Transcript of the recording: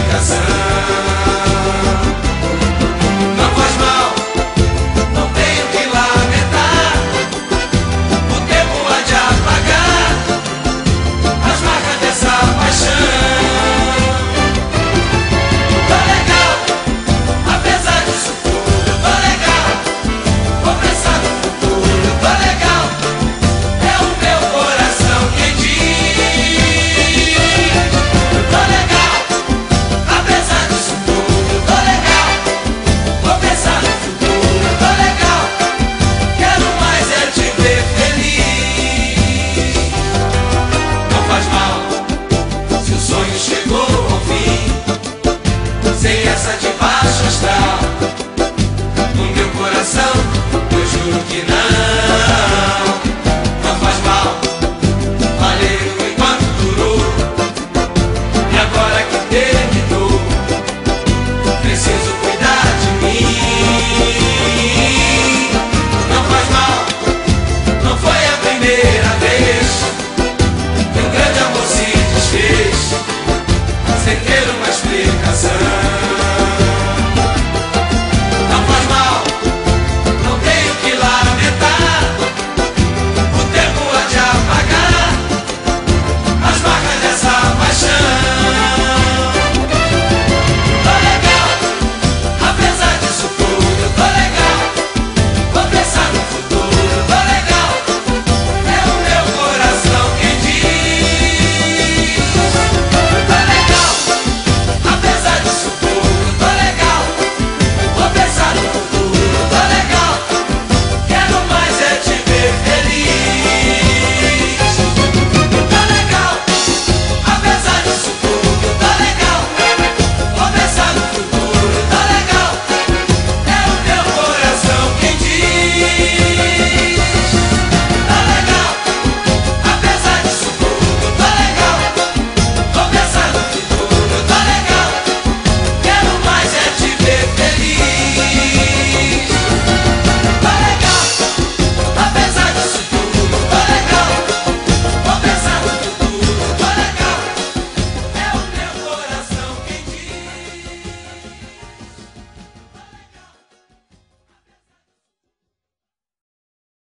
explicação. Não faz mal, não tenho que lamentar. O tempo há de apagar as marcas dessa paixão. Tô legal, apesar disso tudo. Tô legal, vou pensar no futuro. Tô legal, é o meu coração quem diz. Tô legal, apesar disso tudo. Tô legal, vou pensar no futuro. Tô legal, quero mais é te ver feliz. Não faz mal se o sonho chegou ao fim, sem essa de baixo astral. No meu coração eu juro que não. Não faz mal, valeu enquanto durou. E agora que terminou, preciso cuidar de mim. Não faz mal, não foi a primeira vez que um grande amor se desfez sem ter uma explicação.